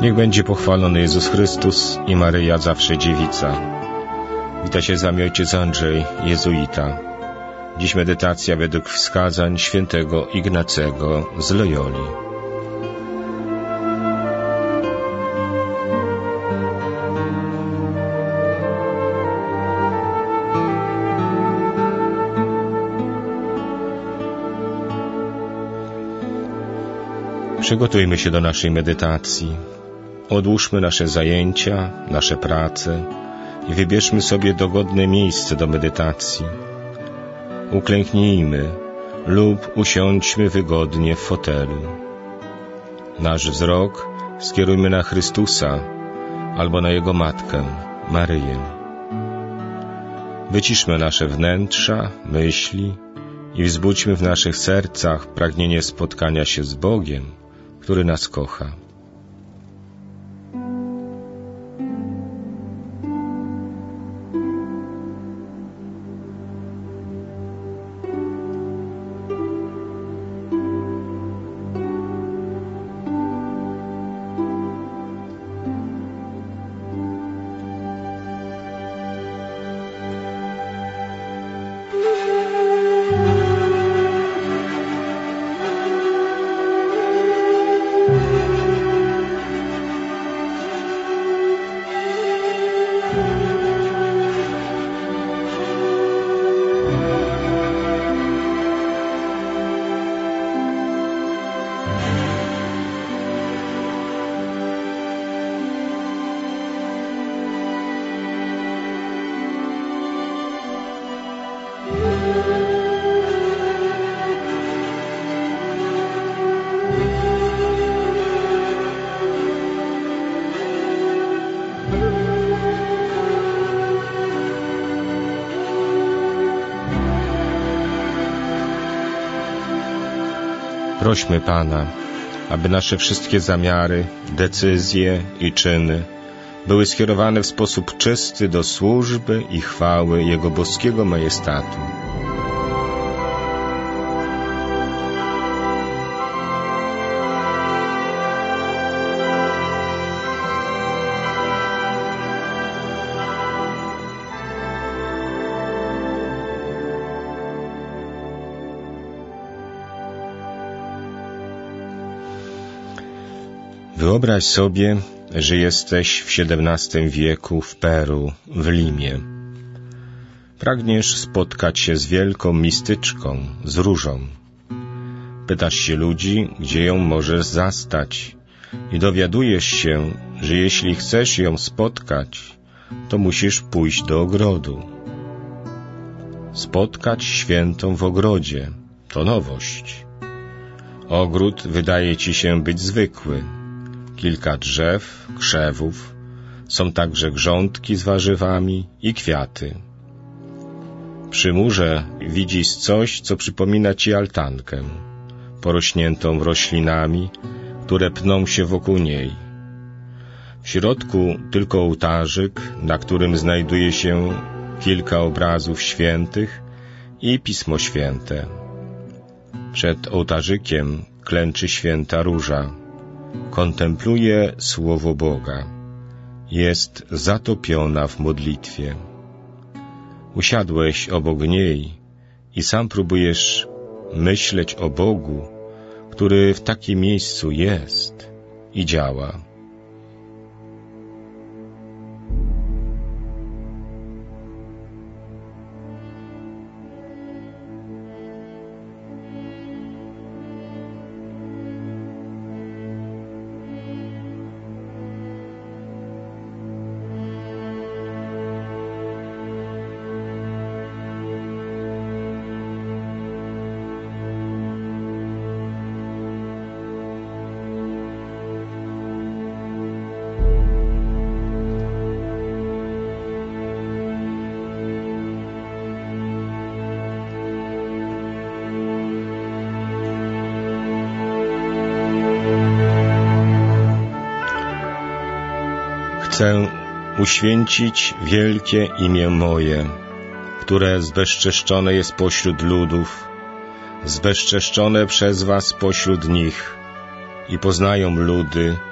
Niech będzie pochwalony Jezus Chrystus i Maryja zawsze dziewica. Wita się z wami ojciec Andrzej, jezuita. Dziś medytacja według wskazań świętego Ignacego z Loyoli. Przygotujmy się do naszej medytacji. Odłóżmy nasze zajęcia, nasze prace i wybierzmy sobie dogodne miejsce do medytacji. Uklęknijmy lub usiądźmy wygodnie w fotelu. Nasz wzrok skierujmy na Chrystusa albo na Jego Matkę, Maryję. Wyciszmy nasze wnętrza, myśli i wzbudźmy w naszych sercach pragnienie spotkania się z Bogiem, który nas kocha. Prośmy Pana, aby nasze wszystkie zamiary, decyzje i czyny były skierowane w sposób czysty do służby i chwały Jego boskiego majestatu. Wyobraź sobie, że jesteś w XVII wieku w Peru, w Limie. Pragniesz spotkać się z wielką mistyczką, z różą. Pytasz się ludzi, gdzie ją możesz zastać i dowiadujesz się, że jeśli chcesz ją spotkać, to musisz pójść do ogrodu. Spotkać świętą w ogrodzie to nowość. Ogród wydaje ci się być zwykły. Kilka drzew, krzewów, są także grządki z warzywami i kwiaty. Przy murze widzisz coś, co przypomina ci altankę, porośniętą roślinami, które pną się wokół niej. W środku tylko ołtarzyk, na którym znajduje się kilka obrazów świętych i Pismo Święte. Przed ołtarzykiem klęczy święta róża. Kontempluje Słowo Boga. Jest zatopiona w modlitwie. Usiadłeś obok niej i sam próbujesz myśleć o Bogu, który w takim miejscu jest i działa. Chcę uświęcić wielkie imię moje, które zbezczeszczone jest pośród ludów, zbezczeszczone przez was pośród nich, i poznają ludy,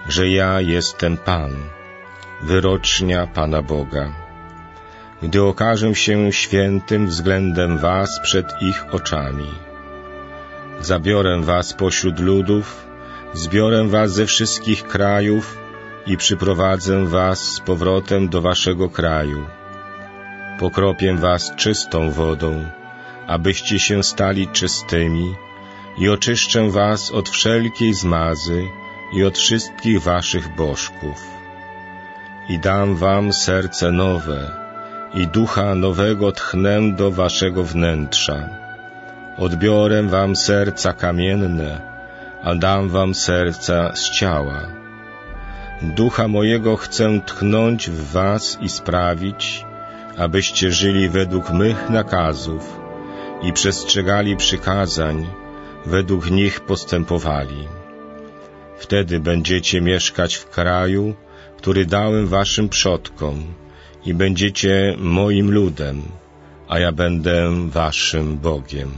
że ja jestem Pan, wyrocznia Pana Boga. Gdy okażę się świętym względem was przed ich oczami. Zabiorę was pośród ludów, zbiorę was ze wszystkich krajów i przyprowadzę was z powrotem do waszego kraju. Pokropię was czystą wodą, abyście się stali czystymi, i oczyszczę was od wszelkiej zmazy i od wszystkich waszych bożków. I dam wam serce nowe, i ducha nowego tchnę do waszego wnętrza. Odbiorę wam serca kamienne, a dam wam serca z ciała. Ducha mojego chcę tchnąć w was i sprawić, abyście żyli według mych nakazów i przestrzegali przykazań, według nich postępowali. Wtedy będziecie mieszkać w kraju, który dałem waszym przodkom, i będziecie moim ludem, a ja będę waszym Bogiem.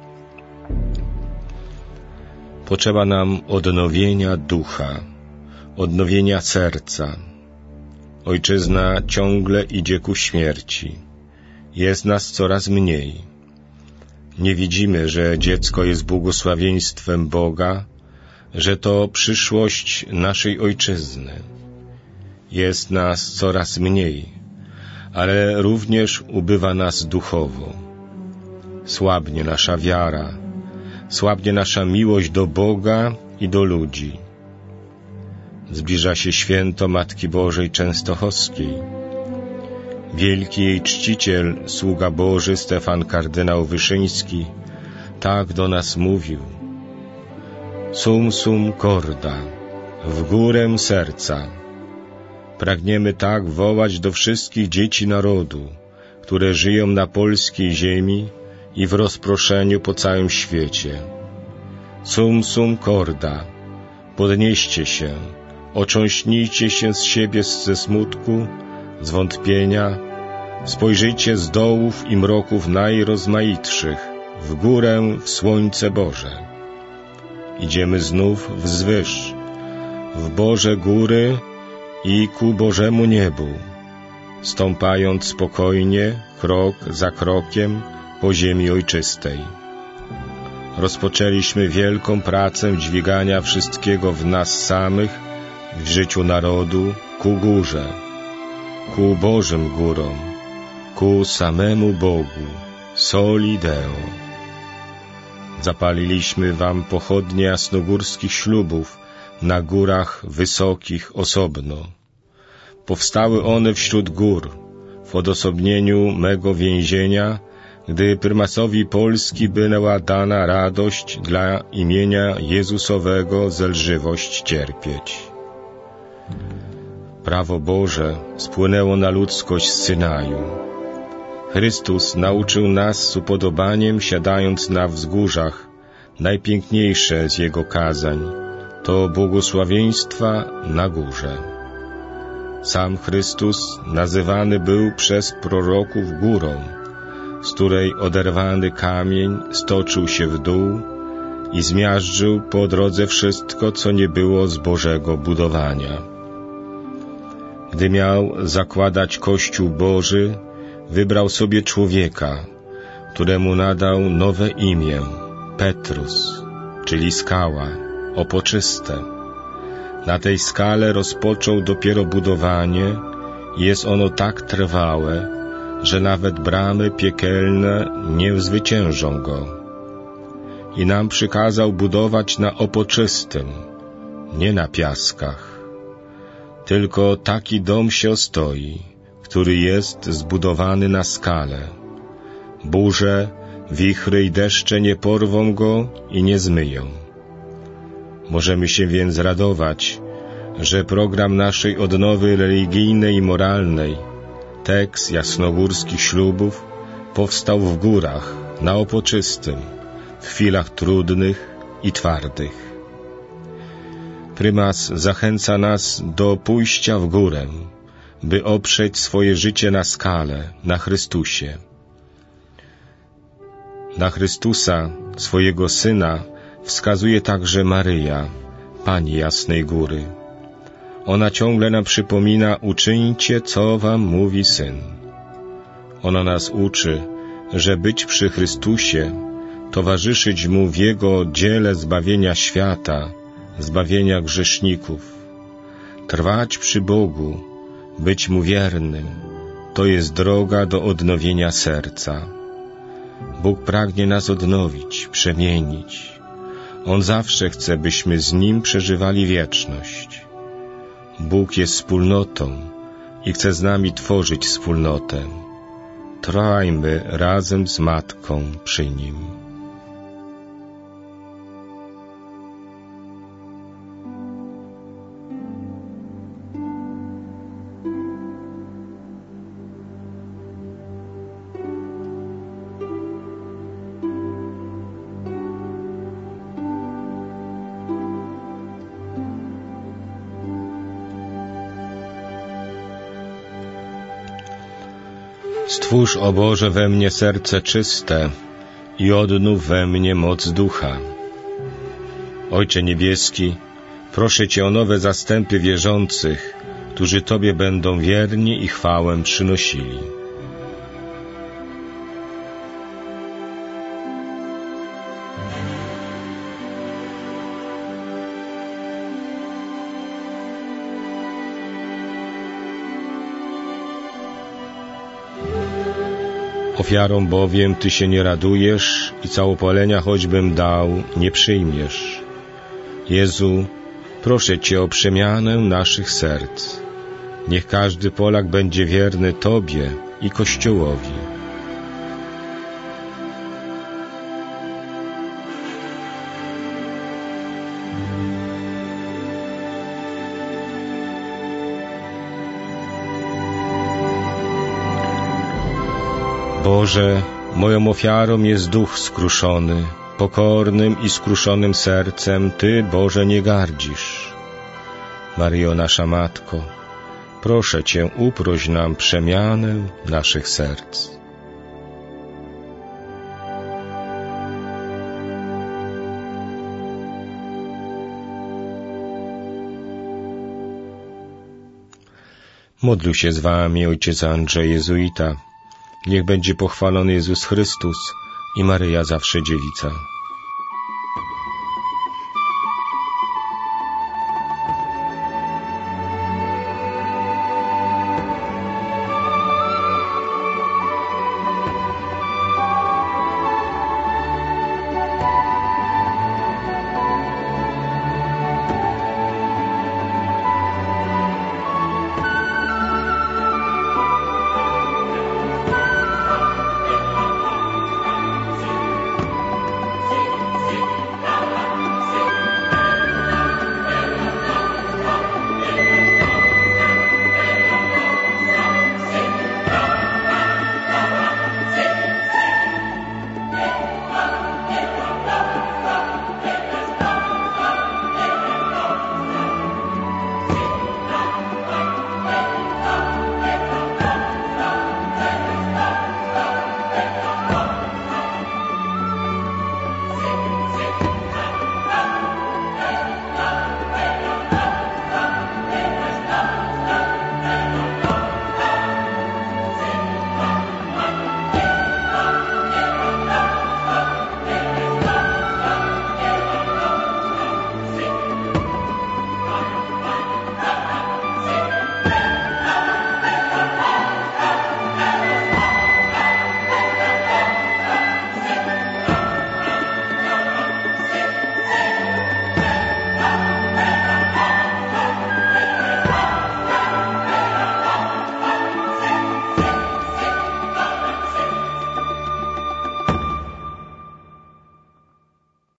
Potrzeba nam odnowienia ducha, odnowienia serca. Ojczyzna ciągle idzie ku śmierci. Jest nas coraz mniej. Nie widzimy, że dziecko jest błogosławieństwem Boga, że to przyszłość naszej ojczyzny. Jest nas coraz mniej, ale również ubywa nas duchowo. Słabnie nasza wiara, słabnie nasza miłość do Boga i do ludzi. Zbliża się święto Matki Bożej Częstochowskiej. Wielki jej czciciel, sługa Boży Stefan kardynał Wyszyński, tak do nas mówił: Sum sum corda, w górę serca. Pragniemy tak wołać do wszystkich dzieci narodu, które żyją na polskiej ziemi i w rozproszeniu po całym świecie. Sum sum corda, podnieście się, otrząśnijcie się z siebie ze smutku, zwątpienia, spojrzyjcie z dołów i mroków najrozmaitszych w górę, w słońce Boże. Idziemy znów wzwyż, w Boże góry i ku Bożemu niebu, stąpając spokojnie, krok za krokiem po ziemi ojczystej. Rozpoczęliśmy wielką pracę dźwigania wszystkiego w nas samych, w życiu narodu, ku górze, ku Bożym górom, ku samemu Bogu, soli Deo. Zapaliliśmy wam pochodnie jasnogórskich ślubów na górach wysokich osobno. Powstały one wśród gór, w odosobnieniu mego więzienia, gdy prymasowi Polski była dana radość dla imienia Jezusowego zelżywość cierpieć. Prawo Boże spłynęło na ludzkość z Synaju. Chrystus nauczył nas z upodobaniem, siadając na wzgórzach, najpiękniejsze z Jego kazań, to błogosławieństwa na górze. Sam Chrystus nazywany był przez proroków górą, z której oderwany kamień stoczył się w dół i zmiażdżył po drodze wszystko, co nie było z Bożego budowania. Gdy miał zakładać Kościół Boży, wybrał sobie człowieka, któremu nadał nowe imię, Petrus, czyli skała, opoczyste. Na tej skale rozpoczął dopiero budowanie i jest ono tak trwałe, że nawet bramy piekielne nie zwyciężą go. I nam przykazał budować na opoczystym, nie na piaskach. Tylko taki dom się ostoi, który jest zbudowany na skale. Burze, wichry i deszcze nie porwą go i nie zmyją. Możemy się więc radować, że program naszej odnowy religijnej i moralnej, tekst jasnogórskich ślubów, powstał w górach, na opoczystym, w chwilach trudnych i twardych. Prymas zachęca nas do pójścia w górę, by oprzeć swoje życie na skale, na Chrystusie. Na Chrystusa, swojego Syna, wskazuje także Maryja, Pani Jasnej Góry. Ona ciągle nam przypomina: uczyńcie, co wam mówi Syn. Ona nas uczy, że być przy Chrystusie, towarzyszyć Mu w Jego dziele zbawienia świata, zbawienia grzeszników. Trwać przy Bogu, być Mu wiernym, to jest droga do odnowienia serca. Bóg pragnie nas odnowić, przemienić. On zawsze chce, byśmy z Nim przeżywali wieczność. Bóg jest wspólnotą i chce z nami tworzyć wspólnotę. Trwajmy razem z Matką przy Nim. Stwórz, o Boże, we mnie serce czyste i odnów we mnie moc ducha. Ojcze Niebieski, proszę Cię o nowe zastępy wierzących, którzy Tobie będą wierni i chwałę przynosili. Ofiarą bowiem Ty się nie radujesz i całopalenia choćbym dał, nie przyjmiesz. Jezu, proszę Cię o przemianę naszych serc. Niech każdy Polak będzie wierny Tobie i Kościołowi. Boże, moją ofiarą jest duch skruszony, pokornym i skruszonym sercem Ty, Boże, nie gardzisz. Maryjo, nasza Matko, proszę Cię, uproś nam przemianę naszych serc. Modlił się z Wami ojciec Andrzej Jezuita. Niech będzie pochwalony Jezus Chrystus i Maryja zawsze Dziewica.